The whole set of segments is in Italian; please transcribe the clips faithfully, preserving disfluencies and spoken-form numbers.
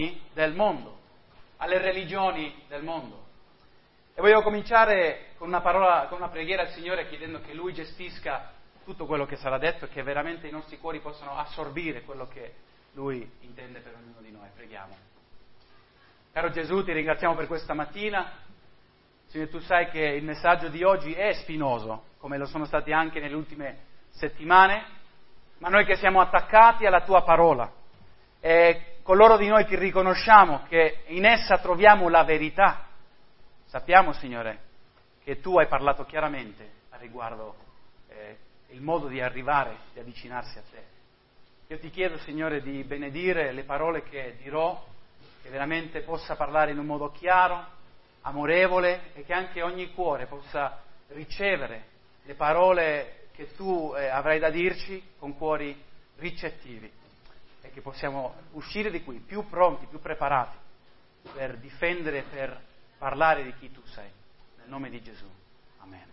del mondo, alle religioni del mondo. E voglio cominciare con una parola, con una preghiera al Signore, chiedendo che Lui gestisca tutto quello che sarà detto e che veramente i nostri cuori possano assorbire quello che Lui intende per ognuno di noi. Preghiamo. Caro Gesù, ti ringraziamo per questa mattina. Signore, tu sai che il messaggio di oggi è spinoso, come lo sono stati anche nelle ultime settimane, ma noi che siamo attaccati alla tua parola e coloro di noi che riconosciamo che in essa troviamo la verità, sappiamo, Signore, che tu hai parlato chiaramente a riguardo eh, il modo di arrivare, di avvicinarsi a te. Io ti chiedo, Signore, di benedire le parole che dirò, che veramente possa parlare in un modo chiaro, amorevole, e che anche ogni cuore possa ricevere le parole che tu eh, avrai da dirci con cuori ricettivi, e che possiamo uscire di qui più pronti, più preparati per difendere, per parlare di chi tu sei. Nel nome di Gesù. Amen.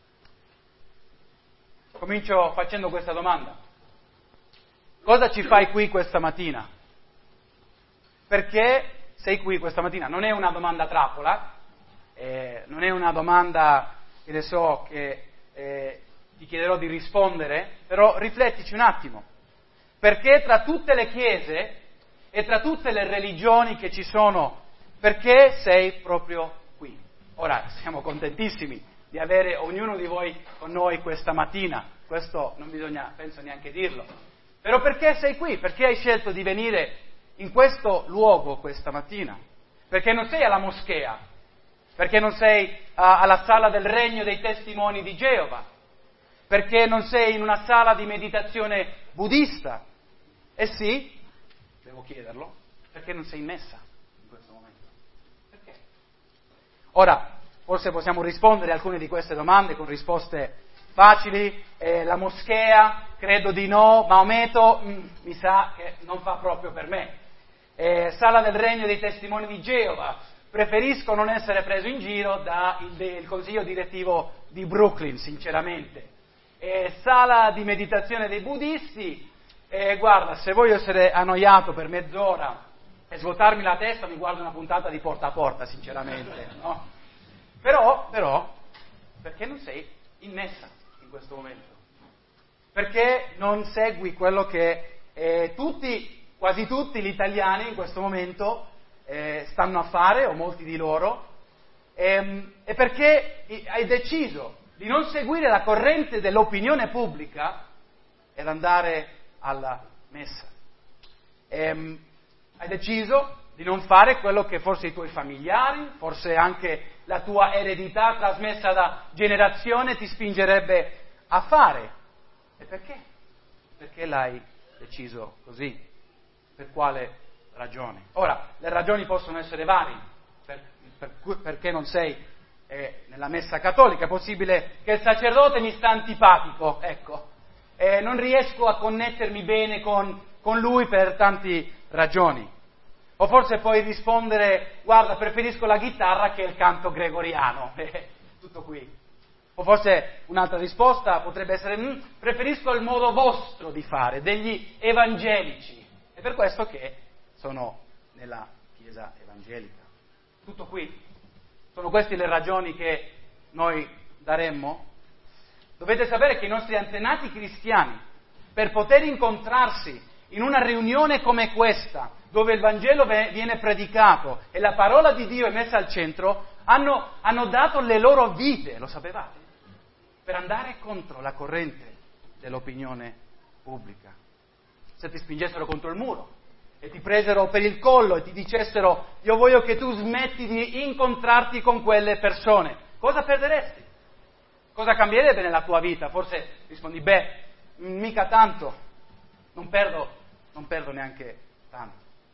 Comincio facendo questa domanda. Cosa ci fai qui questa mattina? Perché sei qui questa mattina? Non è una domanda trappola, eh, non è una domanda, che ne so, che eh, ti chiederò di rispondere, però riflettici un attimo. Perché tra tutte le chiese e tra tutte le religioni che ci sono, perché sei proprio qui? Ora, siamo contentissimi di avere ognuno di voi con noi questa mattina, questo non bisogna, penso, neanche dirlo. Però perché sei qui? Perché hai scelto di venire in questo luogo questa mattina? Perché non sei alla moschea? Perché non sei a, alla sala del regno dei testimoni di Geova? Perché non sei in una sala di meditazione buddista? Eh sì, devo chiederlo, perché non sei in messa in questo momento? Perché? Ora, forse possiamo rispondere a alcune di queste domande con risposte facili. Eh, la moschea, credo di no. Maometto, mm, mi sa che non fa proprio per me. Eh, sala del regno dei testimoni di Geova, preferisco non essere preso in giro dal consiglio direttivo di Brooklyn, sinceramente. Eh, sala di meditazione dei buddisti, eh, guarda, se voglio essere annoiato per mezz'ora e svuotarmi la testa, mi guardo una puntata di Porta a Porta, sinceramente, no? Però, però, perché non sei in messa in questo momento? Perché non segui quello che eh, tutti, quasi tutti gli italiani in questo momento eh, stanno a fare, o molti di loro, ehm, e perché hai deciso di non seguire la corrente dell'opinione pubblica ed andare alla messa. Ehm, hai deciso di non fare quello che forse i tuoi familiari, forse anche la tua eredità trasmessa da generazione ti spingerebbe a fare. E perché? Perché l'hai deciso così? Per quale ragione? Ora, le ragioni possono essere varie. Per, per, perché non sei eh, nella messa cattolica? È possibile che il sacerdote mi sta antipatico, ecco. Eh, non riesco a connettermi bene con, con lui per tante ragioni. O forse puoi rispondere, guarda, preferisco la chitarra che il canto gregoriano. Tutto qui. O forse un'altra risposta potrebbe essere, mm, preferisco il modo vostro di fare, degli evangelici. È per questo che sono nella Chiesa evangelica. Tutto qui. Sono queste le ragioni che noi daremmo? Dovete sapere che i nostri antenati cristiani, per poter incontrarsi in una riunione come questa, dove il Vangelo viene predicato e la parola di Dio è messa al centro, hanno, hanno dato le loro vite, lo sapevate? Per andare contro la corrente dell'opinione pubblica. Se ti spingessero contro il muro e ti presero per il collo e ti dicessero io voglio che tu smetti di incontrarti con quelle persone, cosa perderesti? Cosa cambierebbe nella tua vita? Forse rispondi, beh, mica tanto, non perdo, non perdo neanche tanto.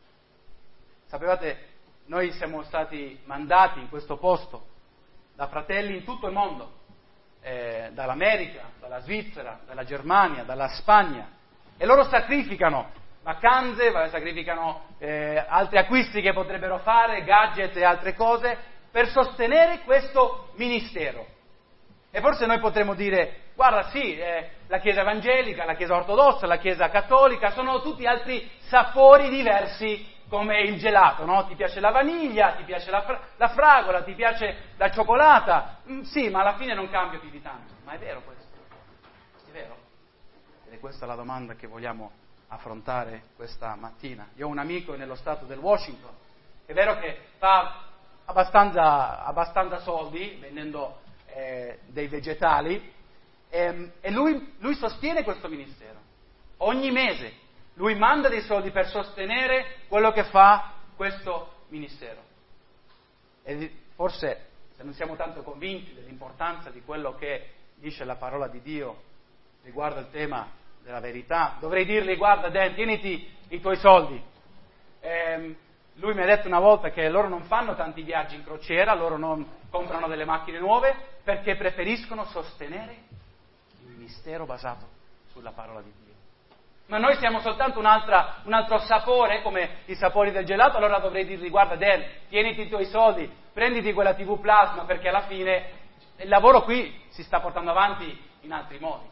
Sapevate, noi siamo stati mandati in questo posto da fratelli in tutto il mondo, eh, dall'America, dalla Svizzera, dalla Germania, dalla Spagna, e loro sacrificano vacanze, sacrificano eh, altri acquisti che potrebbero fare, gadget e altre cose, per sostenere questo ministero. E forse noi potremmo dire, guarda sì, eh, la Chiesa evangelica, la Chiesa ortodossa, la Chiesa cattolica, sono tutti altri sapori diversi come il gelato, no? Ti piace la vaniglia, ti piace la, fra- la fragola, ti piace la cioccolata, mm, sì, ma alla fine non cambia più di tanto. Ma è vero questo? È vero? Ed è questa la domanda che vogliamo affrontare questa mattina. Io ho un amico nello stato del Washington, è vero che fa abbastanza, abbastanza soldi vendendo eh, dei vegetali, e, e lui, lui sostiene questo ministero. Ogni mese lui manda dei soldi per sostenere quello che fa questo ministero. E forse, se non siamo tanto convinti dell'importanza di quello che dice la parola di Dio riguardo il tema della verità, dovrei dirgli: guarda Dan, tieniti i tuoi soldi. E lui mi ha detto una volta che loro non fanno tanti viaggi in crociera, loro non comprano delle macchine nuove, perché preferiscono sostenere il ministero basato sulla parola di Dio. Ma noi siamo soltanto un'altra, un altro sapore, come i sapori del gelato, allora dovrei dirgli: guarda Dan, tieniti i tuoi soldi, prenditi quella tivù plasma, perché alla fine il lavoro qui si sta portando avanti in altri modi.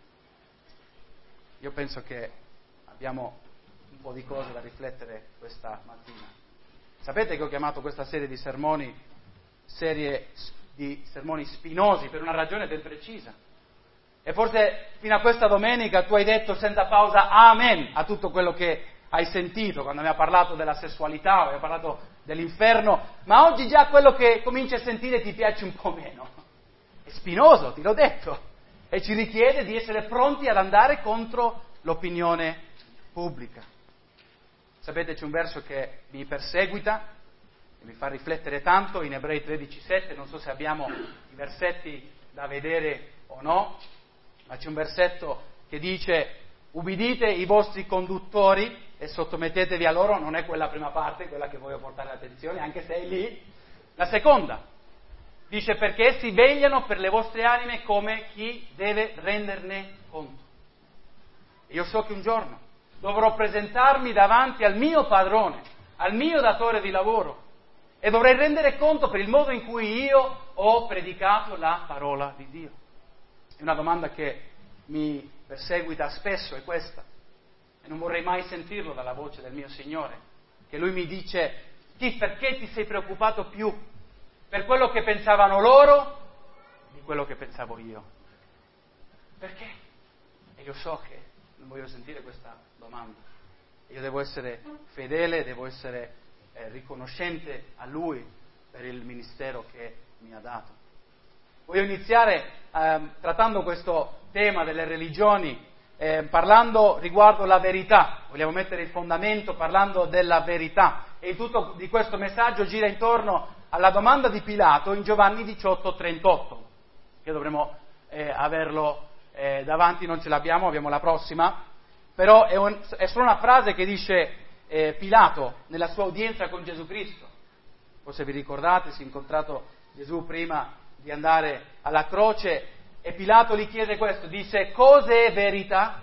Io penso che abbiamo un po' di cose da riflettere questa mattina. Sapete che ho chiamato questa serie di sermoni serie di sermoni spinosi per una ragione ben precisa. E forse fino a questa domenica tu hai detto senza pausa amen a tutto quello che hai sentito quando abbiamo parlato della sessualità, abbiamo parlato dell'inferno, ma oggi già quello che cominci a sentire ti piace un po' meno. È spinoso, ti l'ho detto, e ci richiede di essere pronti ad andare contro l'opinione pubblica. Sapete, c'è un verso che mi perseguita e mi fa riflettere tanto in Ebrei tredici sette, non so se abbiamo i versetti da vedere o no, ma c'è un versetto che dice: ubbidite i vostri conduttori e sottomettetevi a loro. Non è quella prima parte, quella che voglio portare l'attenzione, anche se è lì. La seconda dice: perché essi vegliano per le vostre anime come chi deve renderne conto. E io so che un giorno dovrò presentarmi davanti al mio padrone, al mio datore di lavoro, e dovrei rendere conto per il modo in cui io ho predicato la parola di Dio. È una domanda che mi perseguita spesso, è questa, e non vorrei mai sentirlo dalla voce del mio Signore, che Lui mi dice: ti, perché ti sei preoccupato più per quello che pensavano loro di quello che pensavo io? Perché? E io so che non voglio sentire questa domanda. Io devo essere fedele, devo essere eh, riconoscente a Lui per il ministero che mi ha dato. Voglio iniziare eh, trattando questo tema delle religioni, eh, parlando riguardo la verità. Vogliamo mettere il fondamento parlando della verità, e tutto di questo messaggio gira intorno alla domanda di Pilato in Giovanni diciotto trentotto, che dovremo eh, averlo eh, davanti, non ce l'abbiamo, abbiamo la prossima, però è, un, è solo una frase che dice eh, Pilato nella sua udienza con Gesù Cristo. Forse vi ricordate, si è incontrato Gesù prima di andare alla croce, e Pilato gli chiese questo, disse: cos'è verità?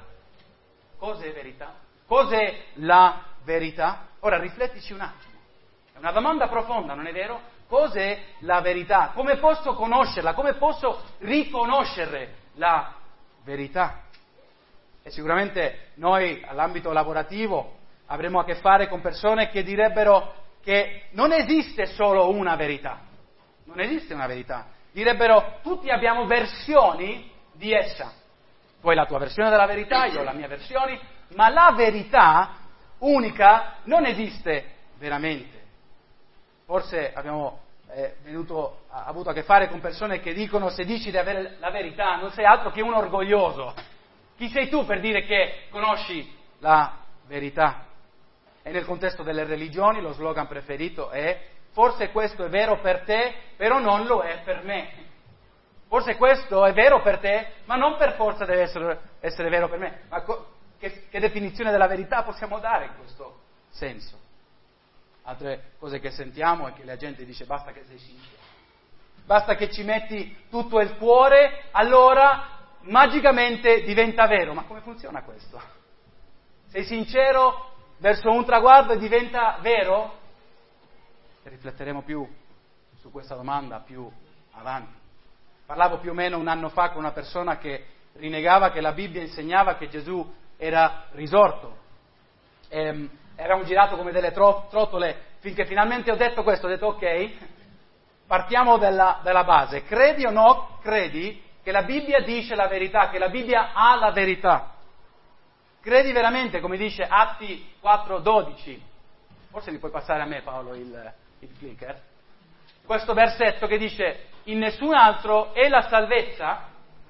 Cos'è verità? Cos'è la verità? Ora riflettici un attimo, è una domanda profonda, non è vero? Cos'è la verità? Come posso conoscerla? Come posso riconoscere la verità? E sicuramente noi all'ambito lavorativo avremo a che fare con persone che direbbero che non esiste solo una verità, non esiste una verità. Direbbero: tutti abbiamo versioni di essa. Tu hai la tua versione della verità, io ho la mia versione, ma la verità unica non esiste veramente. Forse abbiamo eh, venuto, avuto a che fare con persone che dicono: se dici di avere la verità non sei altro che un orgoglioso. Chi sei tu per dire che conosci la verità? E nel contesto delle religioni lo slogan preferito è: forse questo è vero per te, però non lo è per me. Forse questo è vero per te, ma non per forza deve essere, essere vero per me. Ma co- che, che definizione della verità possiamo dare in questo senso? Altre cose che sentiamo è che la gente dice: basta che sei sincero, basta che ci metti tutto il cuore, allora magicamente diventa vero. Ma come funziona questo? Sei sincero verso un traguardo e diventa vero? Rifletteremo più su questa domanda più avanti. Parlavo più o meno un anno fa con una persona che rinegava che la Bibbia insegnava che Gesù era risorto. E, e avevamo girato come delle tro- trottole finché finalmente ho detto questo, ho detto ok, partiamo dalla, dalla base. Credi o no, credi che la Bibbia dice la verità, che la Bibbia ha la verità. Credi veramente, come dice Atti quattro dodici, forse mi puoi passare a me Paolo il, il clicker, questo versetto che dice in nessun altro è la salvezza,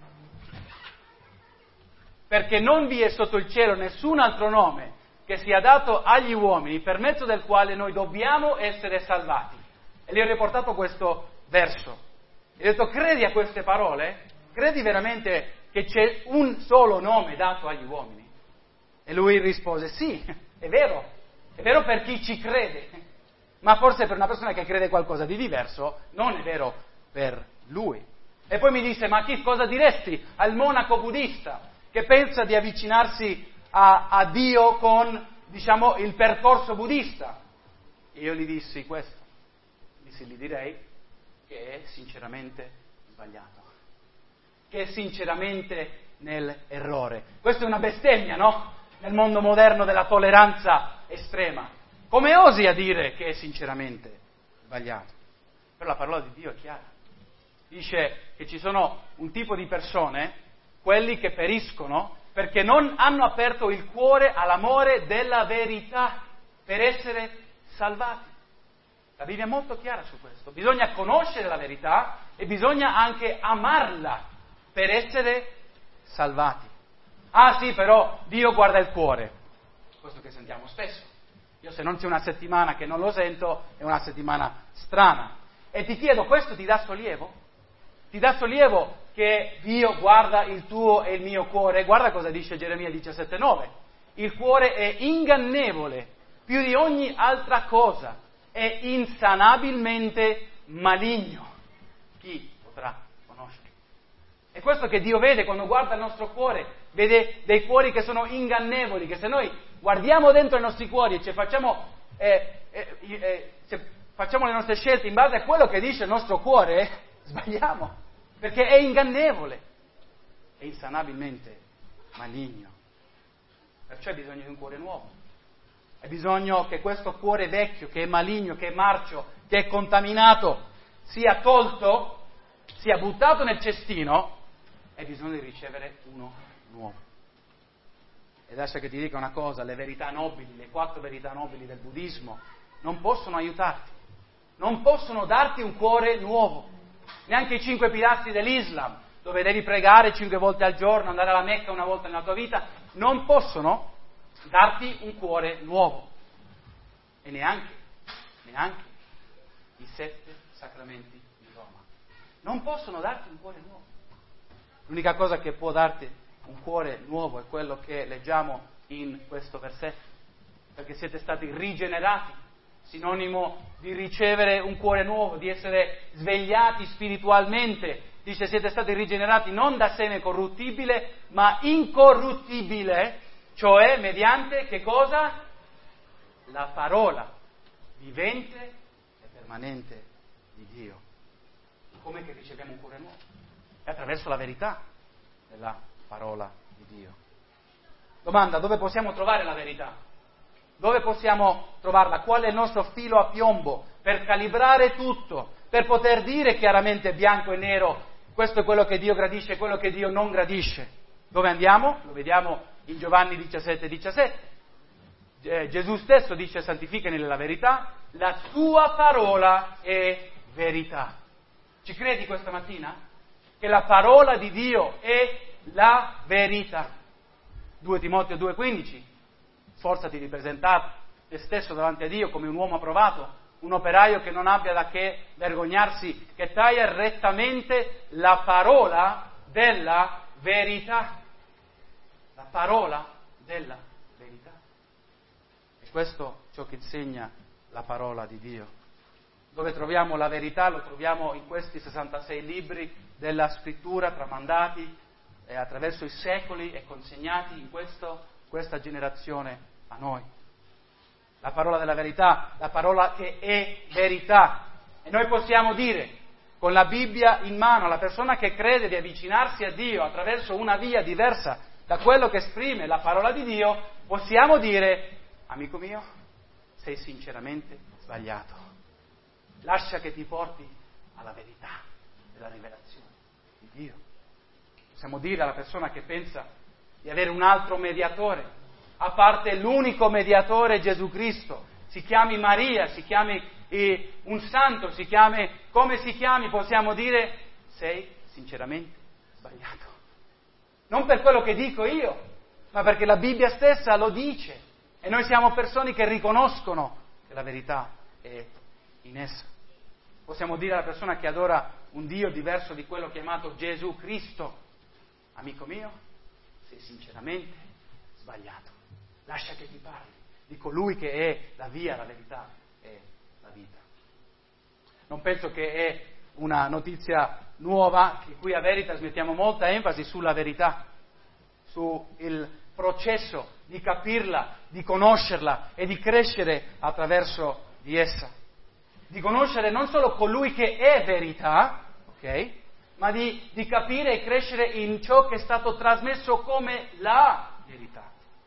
perché non vi è sotto il cielo nessun altro nome che sia dato agli uomini per mezzo del quale noi dobbiamo essere salvati. E gli ho riportato questo verso. E ho detto, credi a queste parole? Credi veramente che c'è un solo nome dato agli uomini? E lui rispose, sì, è vero, è vero per chi ci crede, ma forse per una persona che crede qualcosa di diverso non è vero per lui. E poi mi disse, ma che cosa diresti al monaco buddista che pensa di avvicinarsi a, a Dio con, diciamo, il percorso buddista? E io gli dissi questo, dissi, gli direi che è sinceramente sbagliato, che è sinceramente nell'errore. Questa è una bestemmia, no? Nel mondo moderno della tolleranza estrema. Come osi a dire che è sinceramente sbagliato? Però la parola di Dio è chiara. Dice che ci sono un tipo di persone, quelli che periscono, perché non hanno aperto il cuore all'amore della verità per essere salvati. La Bibbia è molto chiara su questo. Bisogna conoscere la verità e bisogna anche amarla per essere salvati. Ah sì, però Dio guarda il cuore. Questo che sentiamo spesso. Io se non c'è una settimana che non lo sento, è una settimana strana. E ti chiedo, questo ti dà sollievo? Ti dà sollievo che Dio guarda il tuo e il mio cuore? Guarda cosa dice Geremia diciassette nove. Il cuore è ingannevole più di ogni altra cosa, è insanabilmente maligno. Chi potrà conoscere? È questo che Dio vede quando guarda il nostro cuore, vede dei cuori che sono ingannevoli, che se noi guardiamo dentro i nostri cuori e ci facciamo, eh, eh, eh, se facciamo le nostre scelte in base a quello che dice il nostro cuore, eh, sbagliamo, perché è ingannevole, è insanabilmente maligno. Perciò hai bisogno di un cuore nuovo, hai bisogno che questo cuore vecchio, che è maligno, che è marcio, che è contaminato, sia tolto, sia buttato nel cestino, hai bisogno di ricevere uno nuovo. E lascia che ti dica una cosa, le verità nobili, le quattro verità nobili del buddismo non possono aiutarti, non possono darti un cuore nuovo, neanche i cinque pilastri dell'Islam, dove devi pregare cinque volte al giorno, andare alla Mecca una volta nella tua vita, non possono darti un cuore nuovo. E neanche, neanche i sette sacramenti di Roma non possono darti un cuore nuovo. L'unica cosa che può darti un cuore nuovo è quello che leggiamo in questo versetto, perché siete stati rigenerati, sinonimo di ricevere un cuore nuovo, di essere svegliati spiritualmente. Dice siete stati rigenerati non da seme corruttibile, ma incorruttibile, cioè mediante che cosa? La parola vivente e permanente di Dio. Come che riceviamo un cuore nuovo? È attraverso la verità della parola di Dio. Domanda, dove possiamo trovare la verità? Dove possiamo trovarla? Qual è il nostro filo a piombo per calibrare tutto, per poter dire chiaramente bianco e nero, questo è quello che Dio gradisce e quello che Dio non gradisce? Dove andiamo? Lo vediamo in Giovanni diciassette diciassette. Eh, Gesù stesso dice santificani nella verità, la tua parola è verità. Ci credi questa mattina? Che la parola di Dio è la verità. due Timoteo due quindici. Sforzati di presentare te stesso davanti a Dio come un uomo approvato, un operaio che non abbia da che vergognarsi, che taglia rettamente la parola della verità. La parola della verità. E questo è ciò che insegna la parola di Dio. Dove troviamo la verità? Lo troviamo in questi sessantasei libri della scrittura tramandati eh, attraverso i secoli e consegnati in questo, questa generazione a noi. La parola della verità, la parola che è verità. E noi possiamo dire, con la Bibbia in mano, alla persona che crede di avvicinarsi a Dio attraverso una via diversa da quello che esprime la parola di Dio, possiamo dire, amico mio, sei sinceramente sbagliato. Lascia che ti porti alla verità della rivelazione di Dio. Possiamo dire alla persona che pensa di avere un altro mediatore, a parte l'unico mediatore Gesù Cristo, si chiami Maria, si chiami eh, un santo, si chiami come si chiami, possiamo dire sei sinceramente sbagliato. Non per quello che dico io, ma perché la Bibbia stessa lo dice e noi siamo persone che riconoscono che la verità è in essa. Possiamo dire alla persona che adora un Dio diverso di quello chiamato Gesù Cristo, amico mio, sei sinceramente sbagliato. Lascia che ti parli di colui che è la via, la verità e la vita. Non penso che è una notizia nuova che qui a Veritas mettiamo molta enfasi sulla verità, sul processo di capirla, di conoscerla e di crescere attraverso di essa. Di conoscere non solo colui che è verità, ok? Ma di, di capire e crescere in ciò che è stato trasmesso come la verità.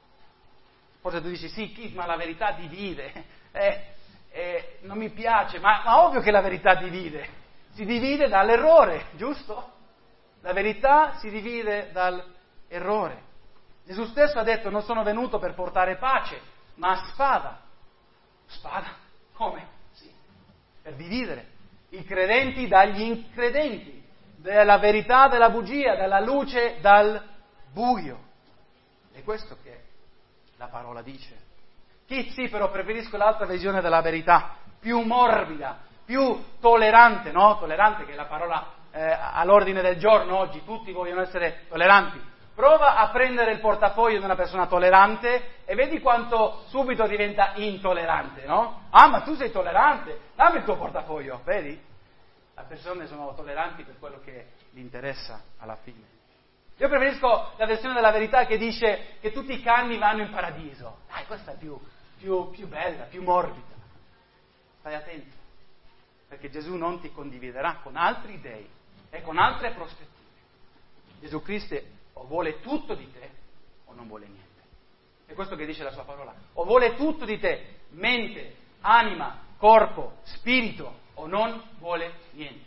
Forse tu dici, sì, Keith, ma la verità divide. Eh, eh, non mi piace, ma, ma ovvio che la verità divide. Si divide dall'errore, giusto? La verità si divide dall'errore. Gesù stesso ha detto, non sono venuto per portare pace, ma spada. Spada? Come? Sì, per dividere i credenti dagli incredenti, dalla verità dalla bugia, dalla luce dal buio. È questo che la parola dice. Chi sì, però preferisco l'altra visione della verità, più morbida, più tollerante, no? Tollerante che è la parola eh, all'ordine del giorno oggi, tutti vogliono essere tolleranti. Prova a prendere il portafoglio di una persona tollerante e vedi quanto subito diventa intollerante, no? Ah, ma tu sei tollerante, dammi il tuo portafoglio, vedi? Le persone sono tolleranti per quello che gli interessa alla fine. Io preferisco la versione della verità che dice che tutti i cani vanno in paradiso. Dai, questa è più, più, più bella, più morbida. Stai attento, perché Gesù non ti condividerà con altri dei e con altre prospettive. Gesù Cristo o vuole tutto di te o non vuole niente. È questo che dice la sua parola. O vuole tutto di te, mente, anima, corpo, spirito, o non vuole niente.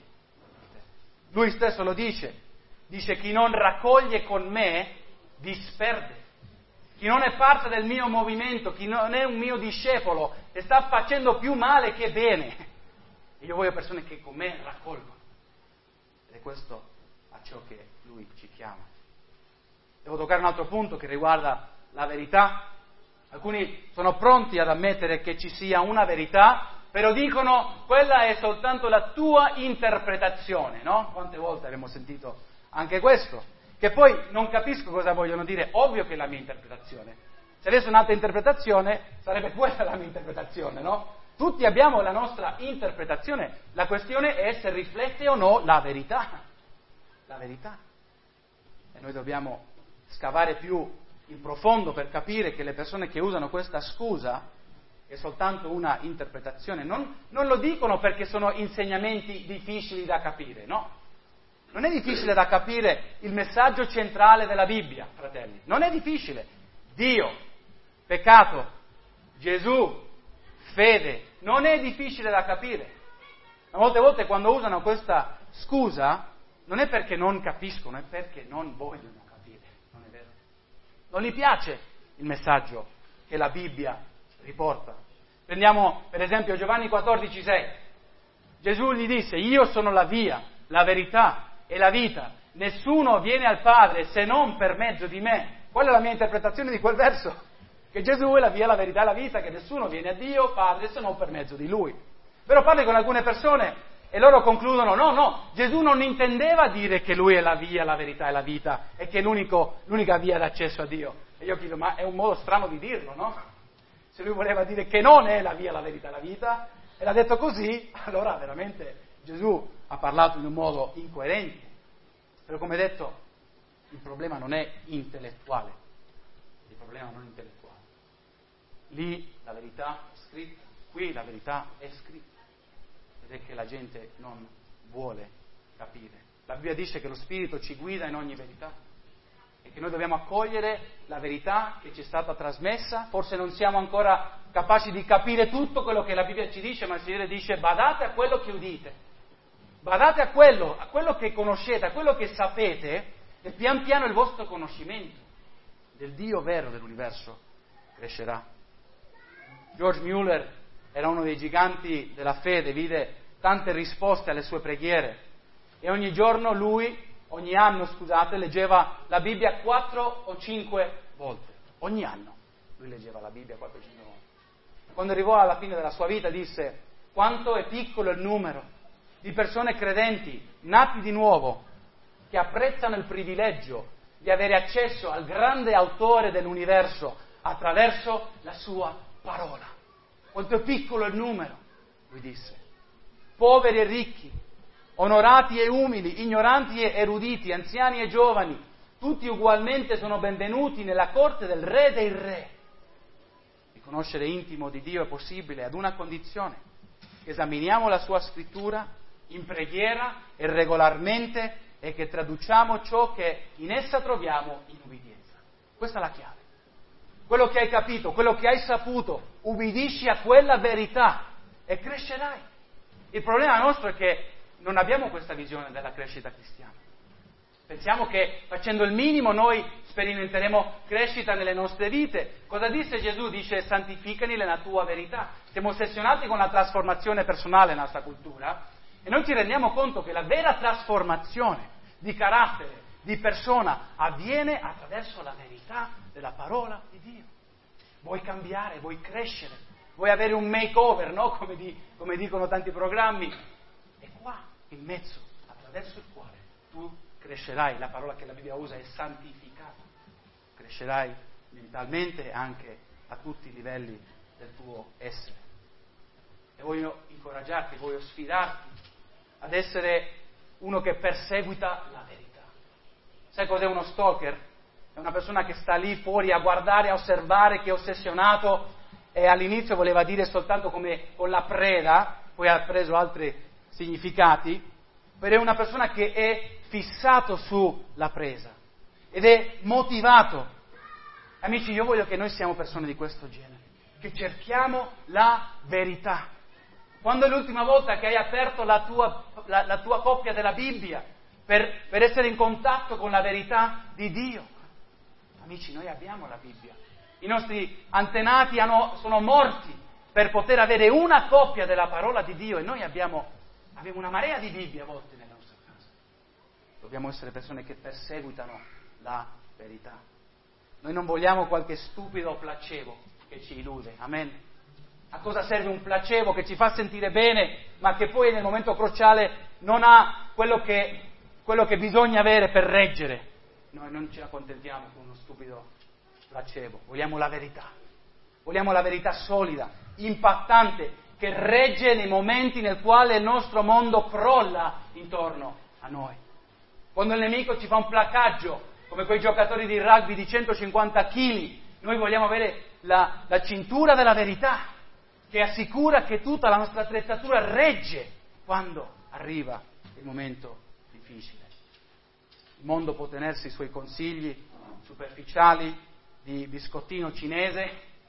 Lui stesso lo dice. Dice, chi non raccoglie con me, disperde. Chi non è parte del mio movimento, chi non è un mio discepolo, e sta facendo più male che bene. E io voglio persone che con me raccolgono. Ed è questo a ciò che lui ci chiama. Devo toccare un altro punto che riguarda la verità. Alcuni sono pronti ad ammettere che ci sia una verità, però dicono, quella è soltanto la tua interpretazione, no? Quante volte abbiamo sentito anche questo, che poi non capisco cosa vogliono dire. Ovvio che è la mia interpretazione. Se avessi un'altra interpretazione, sarebbe quella la mia interpretazione, no? Tutti abbiamo la nostra interpretazione, la questione è se riflette o no la verità. La verità. E noi dobbiamo scavare più in profondo per capire che le persone che usano questa scusa è soltanto una interpretazione, non, non lo dicono perché sono insegnamenti difficili da capire, no? Non è difficile da capire il messaggio centrale della Bibbia, fratelli. Non è difficile. Dio, peccato, Gesù, fede. Non è difficile da capire. Ma molte volte quando usano questa scusa non è perché non capiscono, è perché non vogliono capire. Non è vero. Non gli piace il messaggio che la Bibbia riporta. Prendiamo per esempio Giovanni quattordici sei. Gesù gli disse, io sono la via, la verità e la vita, nessuno viene al Padre se non per mezzo di me. Qual è la mia interpretazione di quel verso? Che Gesù è la via, la verità e la vita, che nessuno viene a Dio Padre se non per mezzo di Lui. Però parli con alcune persone e loro concludono, no, no, Gesù non intendeva dire che Lui è la via, la verità e la vita e che è l'unico, l'unica via d'accesso a Dio. E io chiedo, ma è un modo strano di dirlo, no? Se Lui voleva dire che non è la via, la verità e la vita, e l'ha detto così, allora veramente Gesù ha parlato in un modo incoerente. Però come detto, il problema non è intellettuale, il problema non è intellettuale. Lì la verità è scritta, qui la verità è scritta, ed è che la gente non vuole capire. La Bibbia dice che lo Spirito ci guida in ogni verità, è che noi dobbiamo accogliere la verità che ci è stata trasmessa. Forse non siamo ancora capaci di capire tutto quello che la Bibbia ci dice, ma il Signore dice: badate a quello che udite, badate a quello, a quello che conoscete, a quello che sapete, e pian piano il vostro conoscimento del Dio vero dell'universo crescerà. George Mueller era uno dei giganti della fede, vide tante risposte alle sue preghiere e ogni giorno lui, ogni anno scusate, leggeva la Bibbia quattro o cinque volte. Ogni anno lui leggeva la Bibbia quattro o cinque volte. Quando arrivò alla fine della sua vita disse: quanto è piccolo il numero di persone credenti, nati di nuovo, che apprezzano il privilegio di avere accesso al grande autore dell'universo attraverso la sua parola. Quanto è piccolo il numero, lui disse. Poveri e ricchi, onorati e umili, ignoranti e eruditi, anziani e giovani, tutti ugualmente sono benvenuti nella corte del Re dei Re. Il conoscere intimo di Dio è possibile ad una condizione: che esaminiamo la sua scrittura in preghiera e regolarmente, e che traduciamo ciò che in essa troviamo in ubbidienza. Questa è la chiave. Quello che hai capito, quello che hai saputo, ubbidisci a quella verità e crescerai. Il problema nostro è che non abbiamo questa visione della crescita cristiana. Pensiamo che facendo il minimo noi sperimenteremo crescita nelle nostre vite. Cosa disse Gesù? Dice: santificali nella tua verità. Siamo ossessionati con la trasformazione personale nella nostra cultura e non ci rendiamo conto che la vera trasformazione di carattere, di persona, avviene attraverso la verità della parola di Dio. Vuoi cambiare, vuoi crescere, vuoi avere un makeover, no? Come, di, come dicono tanti programmi. È qua il mezzo attraverso il quale tu crescerai. La parola che la Bibbia usa è santificato. Crescerai mentalmente anche a tutti i livelli del tuo essere. E voglio incoraggiarti, voglio sfidarti ad essere uno che perseguita la verità. Sai cos'è uno stalker? È una persona che sta lì fuori a guardare, a osservare, che è ossessionato, e all'inizio voleva dire soltanto come con la preda, poi ha preso altri significati, però è una persona che è fissato sulla presa ed è motivato. Amici, io voglio che noi siamo persone di questo genere, che cerchiamo la verità. Quando è l'ultima volta che hai aperto la tua, la, la tua copia della Bibbia per, per essere in contatto con la verità di Dio? Amici, noi abbiamo la Bibbia. I nostri antenati hanno, sono morti per poter avere una copia della parola di Dio, e noi abbiamo, abbiamo una marea di Bibbie a volte nella nostra casa. Dobbiamo essere persone che perseguitano la verità. Noi non vogliamo qualche stupido placebo che ci illude. Amen. A cosa serve un placebo che ci fa sentire bene, ma che poi nel momento cruciale non ha quello che, quello che bisogna avere per reggere? Noi non ci accontentiamo con uno stupido placebo, vogliamo la verità. Vogliamo la verità solida, impattante, che regge nei momenti nel quale il nostro mondo crolla intorno a noi. Quando il nemico ci fa un placaggio, come quei giocatori di rugby di centocinquanta chili, noi vogliamo avere la, la cintura della verità, che assicura che tutta la nostra attrezzatura regge quando arriva il momento difficile. Il mondo può tenersi i suoi consigli superficiali di biscottino cinese,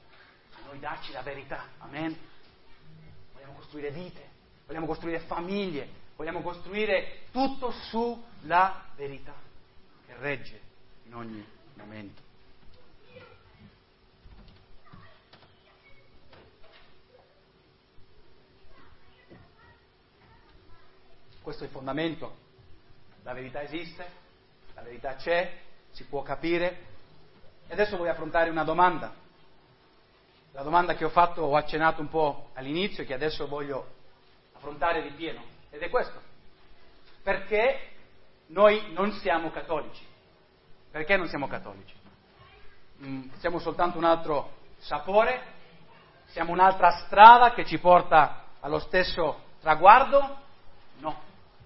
a noi darci la verità. Amen. Vogliamo costruire vite, vogliamo costruire famiglie, vogliamo costruire tutto sulla verità che regge in ogni momento. Questo è il fondamento. La verità esiste, la verità c'è, si può capire. E adesso voglio affrontare una domanda. La domanda che ho fatto, ho accennato un po' all'inizio e che adesso voglio affrontare di pieno. Ed è questo. Perché noi non siamo cattolici? Perché non siamo cattolici? Mm, siamo soltanto un altro sapore? Siamo un'altra strada che ci porta allo stesso traguardo? No.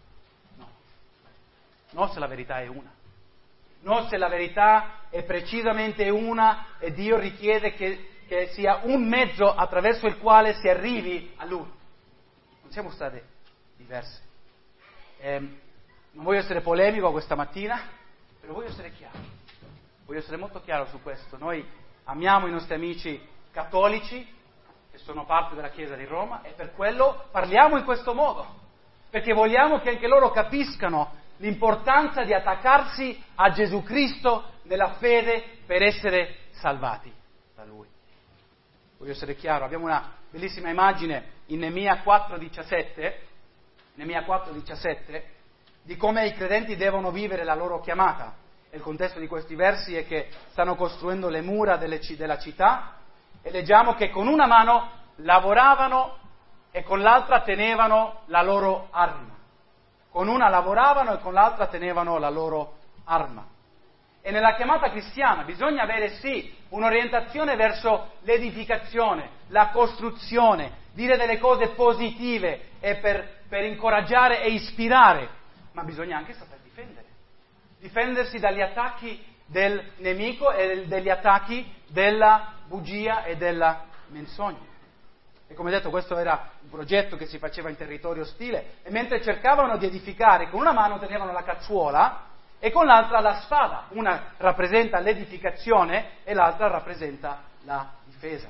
No, se la verità è una. No, se la verità è precisamente una e Dio richiede che, che sia un mezzo attraverso il quale si arrivi a Lui. Non siamo strade diverse. Eh, non voglio essere polemico questa mattina, però voglio essere chiaro. voglio essere molto chiaro su questo, noi amiamo i nostri amici cattolici, che sono parte della Chiesa di Roma, e per quello parliamo in questo modo, perché vogliamo che anche loro capiscano l'importanza di attaccarsi a Gesù Cristo nella fede per essere salvati da Lui. Voglio essere chiaro, abbiamo una bellissima immagine in Neemia quattro diciassette, Neemia quattro diciassette, di come i credenti devono vivere la loro chiamata. E il contesto di questi versi è che stanno costruendo le mura delle, della città e leggiamo che con una mano lavoravano e con l'altra tenevano la loro arma. Con una lavoravano e con l'altra tenevano la loro arma. E nella chiamata cristiana bisogna avere sì un'orientazione verso l'edificazione, la costruzione, dire delle cose positive e per, per incoraggiare e ispirare, ma bisogna anche saper difendere. Difendersi dagli attacchi del nemico e degli attacchi della bugia e della menzogna. E come detto, questo era un progetto che si faceva in territorio ostile, e mentre cercavano di edificare, con una mano tenevano la cazzuola e con l'altra la spada. Una rappresenta l'edificazione e l'altra rappresenta la difesa.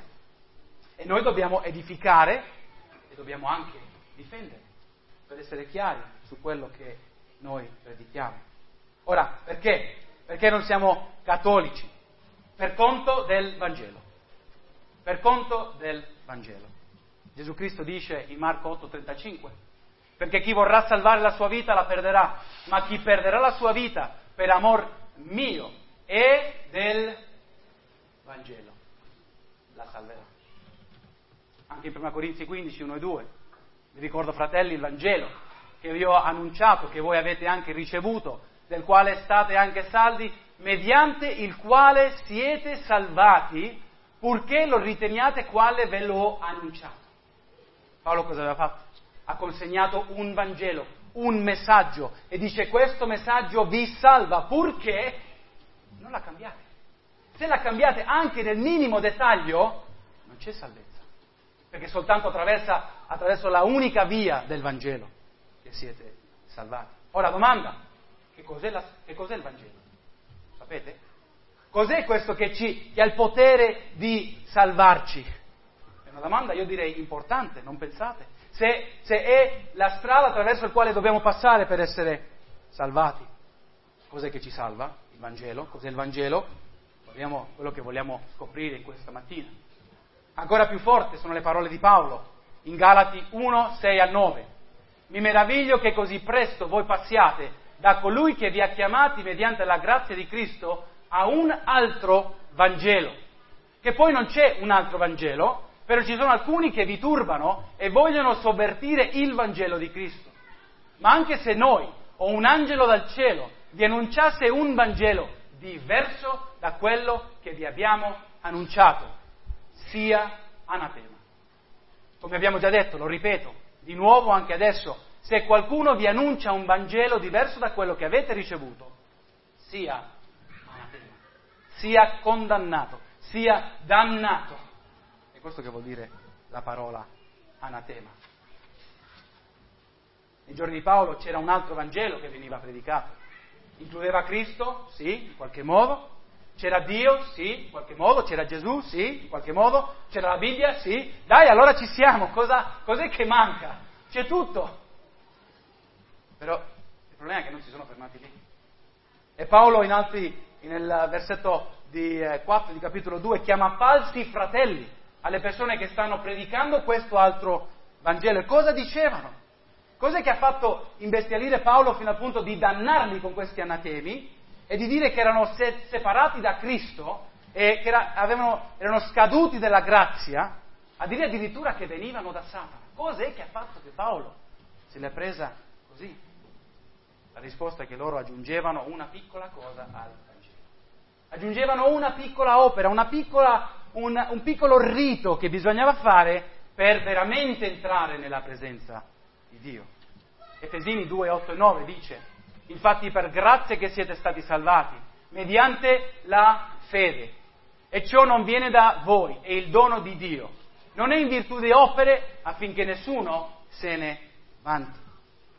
E noi dobbiamo edificare e dobbiamo anche difendere, per essere chiari su quello che noi predichiamo. Ora, perché? Perché non siamo cattolici? Per conto del Vangelo. Per conto del Vangelo. Gesù Cristo dice in Marco otto trentacinque, perché chi vorrà salvare la sua vita la perderà, ma chi perderà la sua vita per amor mio e del Vangelo la salverà. Anche in prima Corinzi quindici, uno e due, vi ricordo, fratelli, il Vangelo che vi ho annunciato, che voi avete anche ricevuto, del quale state anche saldi, mediante il quale siete salvati, purché lo riteniate quale ve l'ho annunciato. Paolo cosa aveva fatto? Ha consegnato un Vangelo, un messaggio, e dice: questo messaggio vi salva, purché non la cambiate. Se la cambiate anche nel minimo dettaglio, non c'è salvezza, perché soltanto attraverso, attraverso la unica via del Vangelo che siete salvati. Ora, domanda: che cos'è, la, che cos'è il Vangelo? Sapete? Cos'è questo che, ci, che ha il potere di salvarci? È una domanda, io direi, importante, non pensate? Se, se è la strada attraverso la quale dobbiamo passare per essere salvati. Cos'è che ci salva? Il Vangelo. Cos'è il Vangelo? Abbiamo quello che vogliamo scoprire in questa mattina. Ancora più forte sono le parole di Paolo in Galati uno, sei a nove. Mi meraviglio che così presto voi passiate da colui che vi ha chiamati mediante la grazia di Cristo a un altro Vangelo. Che poi non c'è un altro Vangelo, però ci sono alcuni che vi turbano e vogliono sovvertire il Vangelo di Cristo. Ma anche se noi o un angelo dal cielo vi annunciasse un Vangelo diverso da quello che vi abbiamo annunciato, sia anatema. Come abbiamo già detto, lo ripeto di nuovo anche adesso, se qualcuno vi annuncia un Vangelo diverso da quello che avete ricevuto, sia anatema, sia condannato, sia dannato. È questo che vuol dire la parola anatema. Nei giorni di Paolo c'era un altro Vangelo che veniva predicato. Includeva Cristo, sì, in qualche modo. C'era Dio, sì, in qualche modo. C'era Gesù, sì, in qualche modo. C'era la Bibbia, sì. Dai, allora ci siamo. Cosa, cos'è che manca? C'è tutto. Però il problema è che non si sono fermati lì. E Paolo in altri, nel versetto di quattro di capitolo due, chiama falsi fratelli alle persone che stanno predicando questo altro Vangelo. E cosa dicevano? Cos'è che ha fatto imbestialire Paolo fino al punto di dannarli con questi anatemi e di dire che erano se- separati da Cristo e che era, avevano, erano scaduti della grazia, a dire addirittura che venivano da Satana? Cos'è che ha fatto che Paolo se l'è presa così? La risposta è che loro aggiungevano una piccola cosa al Vangelo. Aggiungevano una piccola opera, una piccola, un, un piccolo rito che bisognava fare per veramente entrare nella presenza di Dio. Efesini due, otto e nove dice: infatti per grazia che siete stati salvati, mediante la fede, e ciò non viene da voi, è il dono di Dio, non è in virtù di opere affinché nessuno se ne vanti.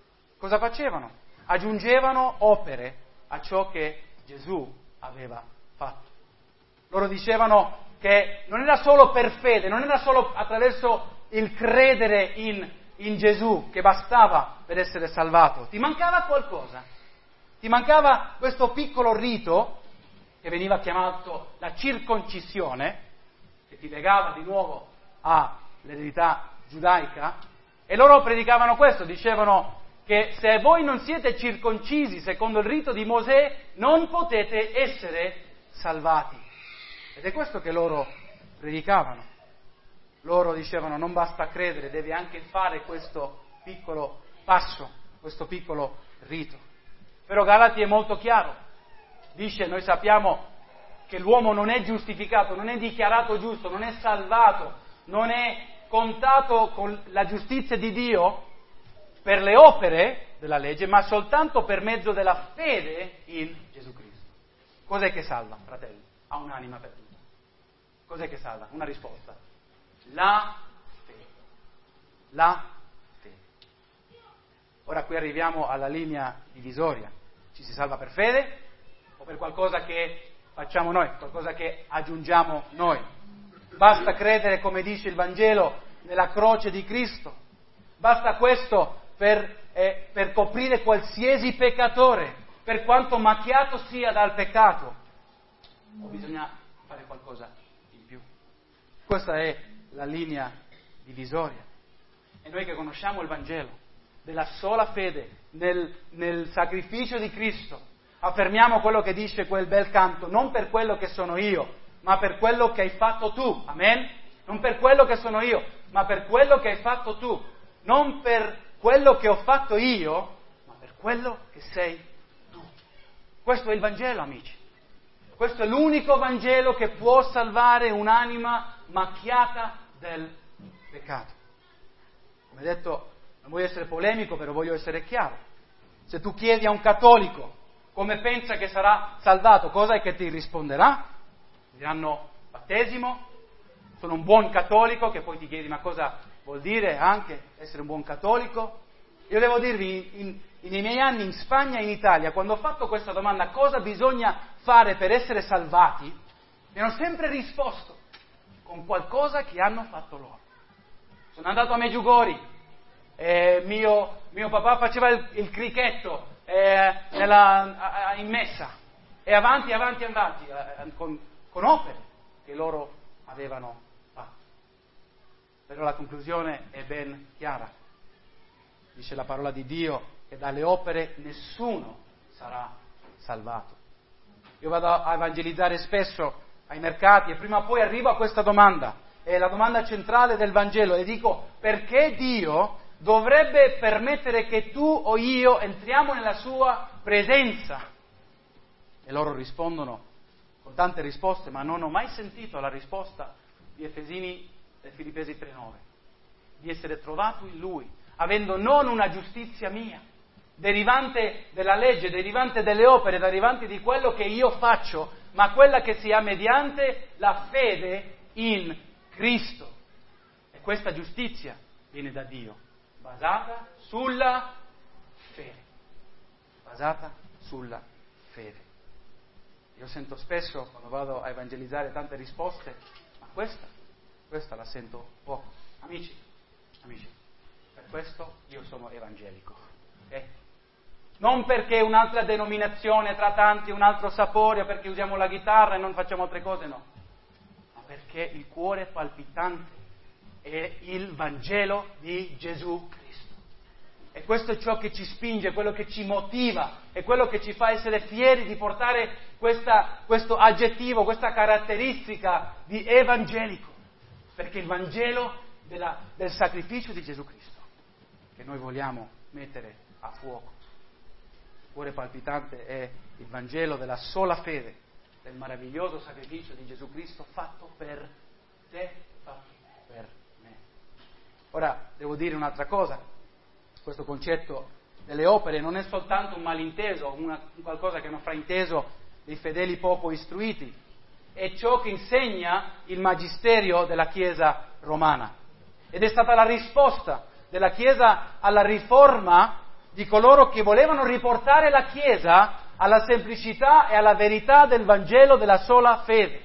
Cosa facevano? Aggiungevano opere a ciò che Gesù aveva fatto. Loro dicevano che non era solo per fede, non era solo attraverso il credere in, in Gesù che bastava per essere salvato. Ti mancava qualcosa. Ti mancava questo piccolo rito che veniva chiamato la circoncisione, che ti legava di nuovo all'eredità giudaica, e loro predicavano questo, dicevano che se voi non siete circoncisi secondo il rito di Mosè, non potete essere salvati. Ed è questo che loro predicavano. Loro dicevano non basta credere, devi anche fare questo piccolo passo, questo piccolo rito. Però Galati è molto chiaro, dice noi sappiamo che l'uomo non è giustificato, non è dichiarato giusto, non è salvato, non è contato con la giustizia di Dio per le opere della legge, ma soltanto per mezzo della fede in Gesù Cristo. Cos'è che salva, fratelli? Ha un'anima perduta. Cos'è che salva? Una risposta. La fede. La fede. Ora qui arriviamo alla linea divisoria. Ci si salva per fede o per qualcosa che facciamo noi, qualcosa che aggiungiamo noi? Basta credere, come dice il Vangelo, nella croce di Cristo. Basta questo per, eh, per coprire qualsiasi peccatore, per quanto macchiato sia dal peccato. O bisogna fare qualcosa in più? Questa è la linea divisoria. E noi che conosciamo il Vangelo, della sola fede nel, nel sacrificio di Cristo, affermiamo quello che dice quel bel canto, non per quello che sono io, ma per quello che hai fatto tu. Amen? Non per quello che sono io, ma per quello che hai fatto tu. Non per quello che ho fatto io, ma per quello che sei tu. Questo è il Vangelo, amici. Questo è l'unico Vangelo che può salvare un'anima macchiata del peccato. Come detto, non voglio essere polemico, però voglio essere chiaro. Se tu chiedi a un cattolico come pensa che sarà salvato, cosa è che ti risponderà? Diranno battesimo, sono un buon cattolico, che poi ti chiedi ma cosa vuol dire anche essere un buon cattolico? Io devo dirvi, in, in, nei miei anni in Spagna e in Italia, quando ho fatto questa domanda, cosa bisogna fare per essere salvati, mi hanno sempre risposto con qualcosa che hanno fatto loro. Sono andato a Meggiugori, eh, mio, mio papà faceva il, il crichetto eh, nella, in messa, e avanti, avanti, avanti, eh, con, con opere che loro avevano fatto. Però la conclusione è ben chiara. Dice la parola di Dio che dalle opere nessuno sarà salvato. Io vado a evangelizzare spesso ai mercati e prima o poi arrivo a questa domanda, è la domanda centrale del Vangelo, e dico: perché Dio dovrebbe permettere che tu o io entriamo nella sua presenza? E loro rispondono con tante risposte, ma non ho mai sentito la risposta di Efesini e Filippesi tre nove, di essere trovato in Lui, avendo non una giustizia mia, derivante dalla legge, derivante dalle opere, derivante di quello che io faccio, ma quella che si ha mediante la fede in Cristo. E questa giustizia viene da Dio, basata sulla fede. Basata sulla fede. Io sento spesso, quando vado a evangelizzare, tante risposte, ma questa, questa la sento poco. Amici, amici, per questo io sono evangelico. Okay? Non perché un'altra denominazione tra tanti, un altro sapore, o perché usiamo la chitarra e non facciamo altre cose, no. Ma perché il cuore palpitante è il Vangelo di Gesù Cristo. E questo è ciò che ci spinge, quello che ci motiva, è quello che ci fa essere fieri di portare questa, questo aggettivo, questa caratteristica di evangelico. Perché il Vangelo della, del sacrificio di Gesù Cristo, che noi vogliamo mettere a fuoco. Il cuore palpitante è il Vangelo della sola fede, del meraviglioso sacrificio di Gesù Cristo fatto per te, fatto per me. Ora, devo dire un'altra cosa. Questo concetto delle opere non è soltanto un malinteso, una, qualcosa che hanno frainteso dei fedeli poco istruiti, è ciò che insegna il magisterio della Chiesa romana. Ed è stata la risposta della Chiesa alla riforma di coloro che volevano riportare la Chiesa alla semplicità e alla verità del Vangelo della sola fede.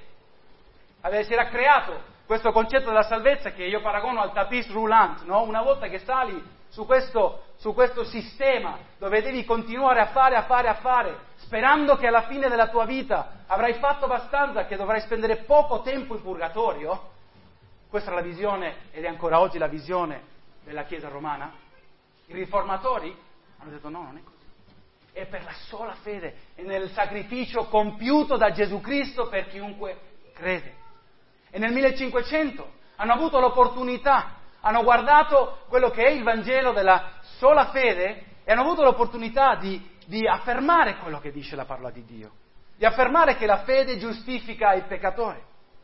Si era creato questo concetto della salvezza che io paragono al tapis roulant, no? Una volta che sali su questo, su questo sistema dove devi continuare a fare, a fare, a fare, sperando che alla fine della tua vita avrai fatto abbastanza, che dovrai spendere poco tempo in purgatorio, questa è la visione, ed è ancora oggi la visione della Chiesa romana. I riformatori hanno detto no, non è così. È per la sola fede, è nel sacrificio compiuto da Gesù Cristo per chiunque crede. E nel millecinquecento hanno avuto l'opportunità, hanno guardato quello che è il Vangelo della sola fede e hanno avuto l'opportunità di, di affermare quello che dice la parola di Dio, di affermare che la fede giustifica il peccatore.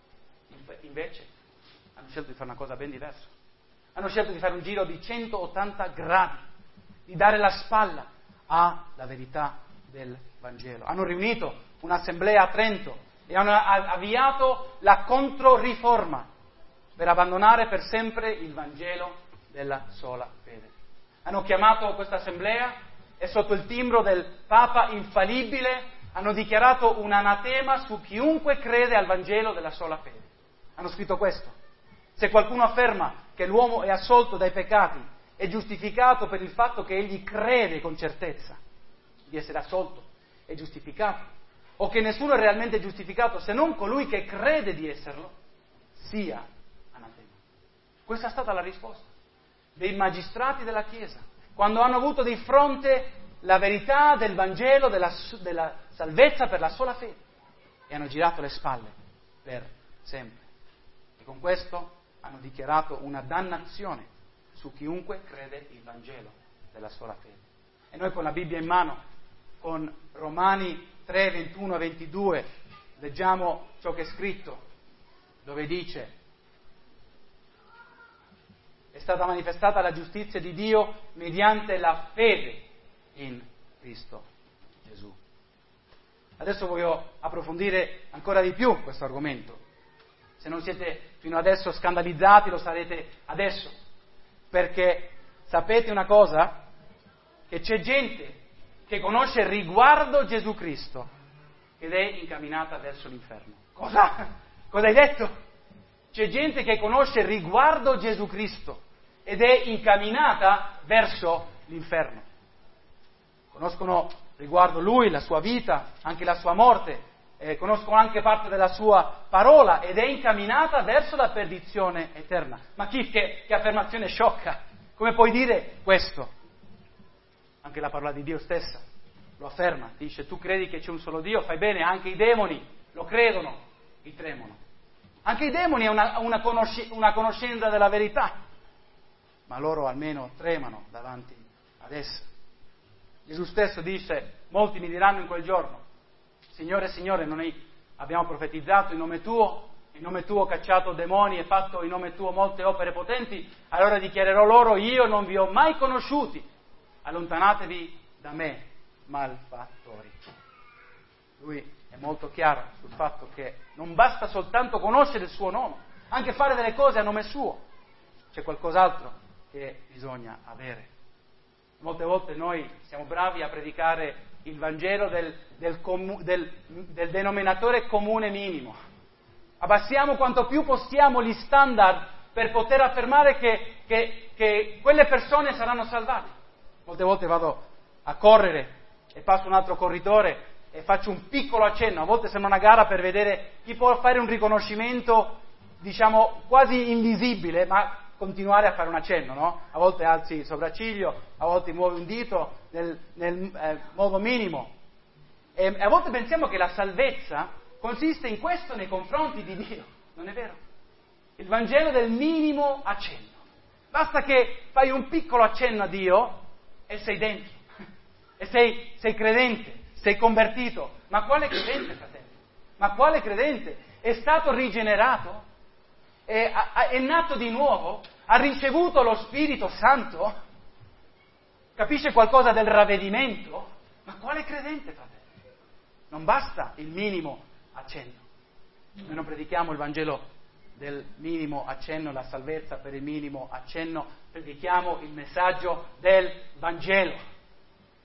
Invece hanno scelto di fare una cosa ben diversa. Hanno scelto di fare un giro di centottanta gradi, di dare la spalla alla verità del Vangelo. Hanno riunito un'assemblea a Trento e hanno avviato la controriforma per abbandonare per sempre il Vangelo della sola fede. Hanno chiamato questa assemblea e sotto il timbro del Papa infallibile hanno dichiarato un anatema su chiunque crede al Vangelo della sola fede. Hanno scritto questo: se qualcuno afferma che l'uomo è assolto dai peccati, è giustificato per il fatto che egli crede con certezza di essere assolto e giustificato, o che nessuno è realmente giustificato se non colui che crede di esserlo, sia anatema. Questa è stata la risposta dei magistrati della Chiesa, quando hanno avuto di fronte la verità del Vangelo, della, della salvezza per la sola fede, e hanno girato le spalle per sempre. E con questo hanno dichiarato una dannazione su chiunque crede il Vangelo della sola fede. E noi con la Bibbia in mano, con Romani tre, ventuno e ventidue, leggiamo ciò che è scritto, dove dice: è stata manifestata la giustizia di Dio mediante la fede in Cristo Gesù. Adesso voglio approfondire ancora di più questo argomento. Se non siete fino adesso scandalizzati, lo sarete adesso, perché sapete una cosa? Che c'è gente che conosce riguardo Gesù Cristo ed è incamminata verso l'inferno. Cosa? Cosa hai detto? C'è gente che conosce riguardo Gesù Cristo ed è incamminata verso l'inferno. Conoscono riguardo Lui, la sua vita, anche la sua morte, eh, conoscono anche parte della sua parola ed è incamminata verso la perdizione eterna. Ma chi, che, che affermazione sciocca! Come puoi dire questo? Anche la parola di Dio stessa lo afferma, dice: tu credi che c'è un solo Dio, fai bene, anche i demoni lo credono e tremono. Anche i demoni hanno una, una, conosci- una conoscenza della verità, ma loro almeno tremano davanti ad essa. Gesù stesso dice: molti mi diranno in quel giorno: Signore, Signore, non abbiamo profetizzato in nome Tuo, in nome Tuo ho cacciato demoni e fatto in nome Tuo molte opere potenti? Allora dichiarerò loro: io non vi ho mai conosciuti, allontanatevi da me, malfattori. Lui è molto chiaro sul fatto che non basta soltanto conoscere il suo nome, anche fare delle cose a nome suo, c'è qualcos'altro che bisogna avere. Molte volte noi siamo bravi a predicare il Vangelo del, del, comu, del, del denominatore comune minimo. Abbassiamo quanto più possiamo gli standard per poter affermare che, che, che quelle persone saranno salvate. Molte volte vado a correre e passo un altro corridore e faccio un piccolo accenno, a volte sembra una gara per vedere chi può fare un riconoscimento, diciamo, quasi invisibile, ma continuare a fare un accenno, no? A volte alzi il sopracciglio, a volte muovi un dito nel, nel eh, modo minimo. E a volte pensiamo che la salvezza consiste in questo nei confronti di Dio. Non è vero. Il Vangelo del minimo accenno. Basta che fai un piccolo accenno a Dio e sei dentro. E sei, sei credente, sei convertito. Ma quale credente, fratello? Ma quale credente? È stato rigenerato? È, è nato di nuovo? Ha ricevuto lo Spirito Santo? Capisce qualcosa del ravvedimento? Ma quale credente, fratello? Non basta il minimo accenno. Noi non predichiamo il Vangelo del minimo accenno, la salvezza per il minimo accenno, predichiamo il messaggio del Vangelo.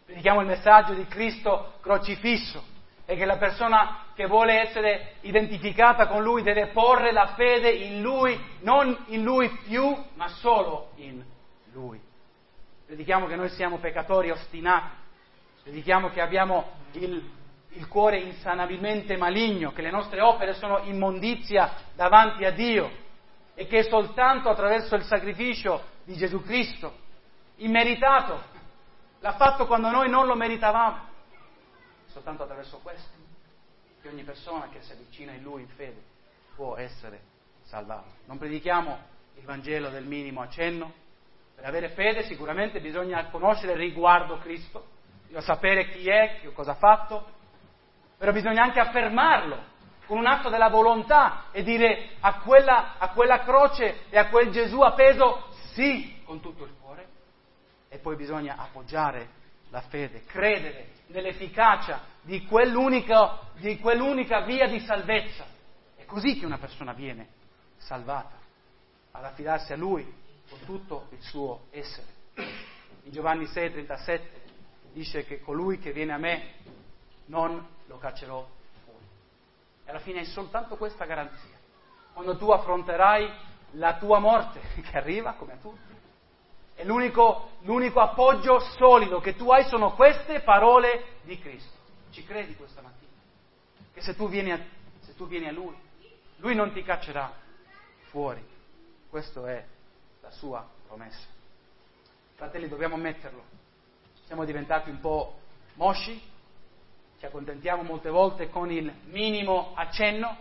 Predichiamo il messaggio di Cristo crocifisso e che la persona che vuole essere identificata con Lui deve porre la fede in Lui, non in Lui più, ma solo in Lui. Predichiamo che noi siamo peccatori ostinati, predichiamo che abbiamo il, il cuore insanabilmente maligno, che le nostre opere sono immondizia davanti a Dio e che soltanto attraverso il sacrificio di Gesù Cristo, immeritato, l'ha fatto quando noi non lo meritavamo. Soltanto attraverso questo che ogni persona che si avvicina in Lui in fede può essere salvato. Non predichiamo il Vangelo del minimo accenno. Per avere fede sicuramente bisogna conoscere riguardo Cristo, bisogna sapere chi è, che cosa ha fatto, però bisogna anche affermarlo con un atto della volontà e dire a quella, a quella croce e a quel Gesù appeso sì con tutto il cuore. E poi bisogna appoggiare la fede, credere nell'efficacia di quell'unica, di quell'unica via di salvezza. È così che una persona viene salvata, ad affidarsi a Lui con tutto il suo essere. In Giovanni sei trentasette dice che colui che viene a me non lo caccerò fuori. E alla fine è soltanto questa garanzia. Quando tu affronterai la tua morte, che arriva come a tutti, e l'unico, l'unico appoggio solido che tu hai sono queste parole di Cristo. Ci credi questa mattina? Che se tu vieni a, se tu vieni a Lui, Lui non ti caccerà fuori. Questo è la sua promessa. Fratelli, dobbiamo ammetterlo. Siamo diventati un po' mosci, ci accontentiamo molte volte con il minimo accenno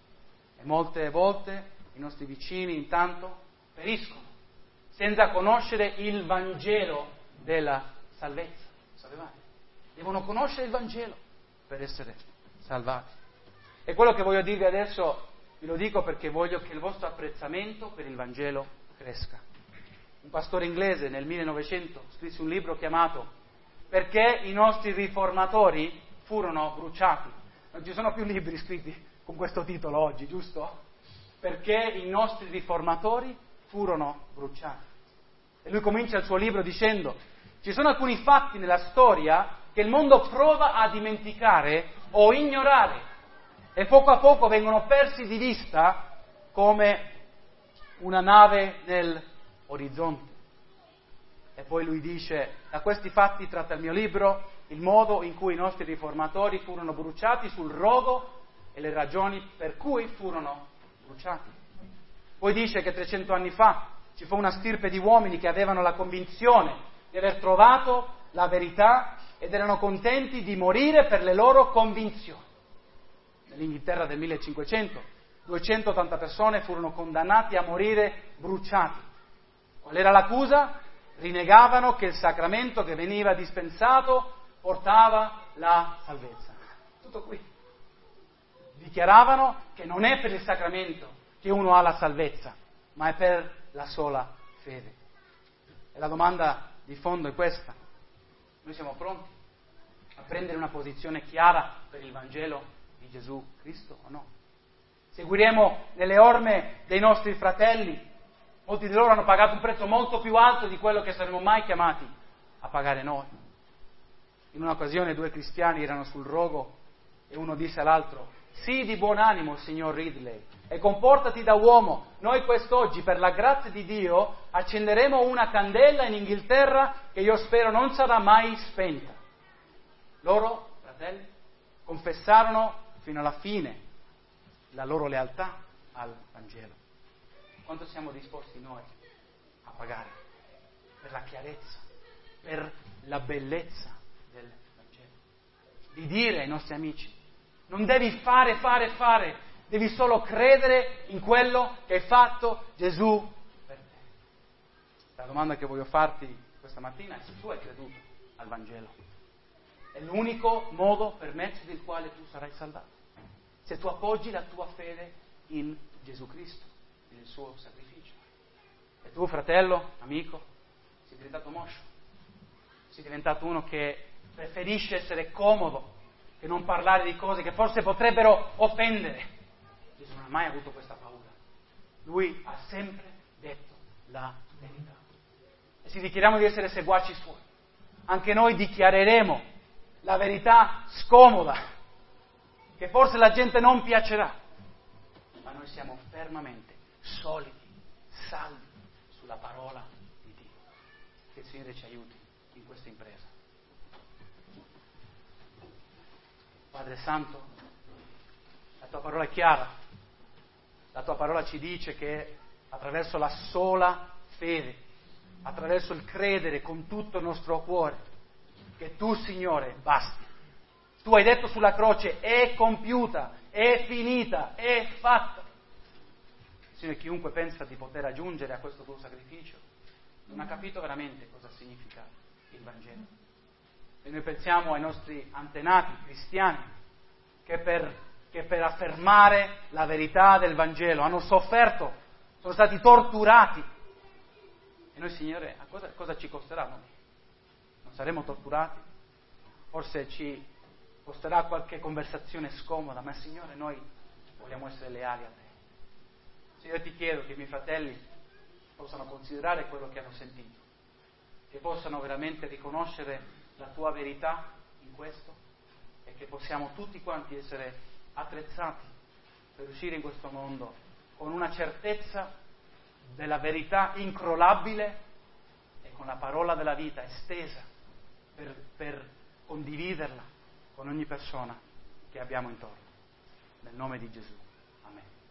e molte volte i nostri vicini intanto periscono senza conoscere il Vangelo della salvezza. Sapevate? Devono conoscere il Vangelo per essere salvati. E quello che voglio dirvi adesso vi lo dico perché voglio che il vostro apprezzamento per il Vangelo cresca. Un pastore inglese nel millenovecento scrisse un libro chiamato Perché i nostri riformatori furono bruciati. Non ci sono più libri scritti con questo titolo oggi, giusto? Perché i nostri riformatori furono bruciati. E lui comincia il suo libro dicendo: ci sono alcuni fatti nella storia che il mondo prova a dimenticare o ignorare e poco a poco vengono persi di vista come una nave nell'orizzonte. E poi lui dice: da questi fatti tratta il mio libro, il modo in cui i nostri riformatori furono bruciati sul rogo e le ragioni per cui furono bruciati. Poi dice che trecento anni fa ci fu una stirpe di uomini che avevano la convinzione di aver trovato la verità ed erano contenti di morire per le loro convinzioni. Nell'Inghilterra del millecinquecento, duecentottanta persone furono condannati a morire bruciati. Qual era l'accusa? Rinnegavano che il sacramento che veniva dispensato portava la salvezza. Tutto qui. Dichiaravano che non è per il sacramento che uno ha la salvezza, ma è per la sola fede. E la domanda di fondo è questa: noi siamo pronti a prendere una posizione chiara per il Vangelo di Gesù Cristo o no? Seguiremo nelle orme dei nostri fratelli? Molti di loro hanno pagato un prezzo molto più alto di quello che saremmo mai chiamati a pagare noi. In un'occasione due cristiani erano sul rogo e uno disse all'altro: sii di buon animo, signor Ridley, e comportati da uomo. Noi quest'oggi, per la grazia di Dio, accenderemo una candela in Inghilterra che io spero non sarà mai spenta. Loro, fratelli, confessarono fino alla fine la loro lealtà al Vangelo. Quanto siamo disposti noi a pagare per la chiarezza, per la bellezza del Vangelo? Di dire ai nostri amici: non devi fare, fare, fare, devi solo credere in quello che ha fatto Gesù per te. La domanda che voglio farti questa mattina è se tu hai creduto al Vangelo. È l'unico modo per mezzo del quale tu sarai salvato. Se tu appoggi la tua fede in Gesù Cristo, nel suo sacrificio. E tu, fratello, amico, sei diventato moscio. Sei diventato uno che preferisce essere comodo che non parlare di cose che forse potrebbero offendere. Gesù non ha mai avuto questa paura. Lui ha sempre detto la verità. E se dichiariamo di essere seguaci suoi, anche noi dichiareremo la verità scomoda, che forse la gente non piacerà, ma noi siamo fermamente solidi, saldi sulla parola di Dio. Che il Signore ci aiuti in questa impresa. Padre Santo, la tua parola è chiara, la tua parola ci dice che attraverso la sola fede, attraverso il credere con tutto il nostro cuore, che tu, Signore, basti. Tu hai detto sulla croce, è compiuta, è finita, è fatta. Signore, chiunque pensa di poter raggiungere a questo tuo sacrificio non ha capito veramente cosa significa il Vangelo. E noi pensiamo ai nostri antenati cristiani che per, che per affermare la verità del Vangelo hanno sofferto, sono stati torturati. E noi, Signore, a cosa, cosa ci costerà? No? Non saremo torturati? Forse ci costerà qualche conversazione scomoda, ma Signore, noi vogliamo essere leali a Te. Signore, ti chiedo che i miei fratelli possano considerare quello che hanno sentito, che possano veramente riconoscere la Tua verità in questo e che possiamo tutti quanti essere attrezzati per uscire in questo mondo con una certezza della verità incrollabile e con la parola della vita estesa per, per condividerla con ogni persona che abbiamo intorno. Nel nome di Gesù. Amen.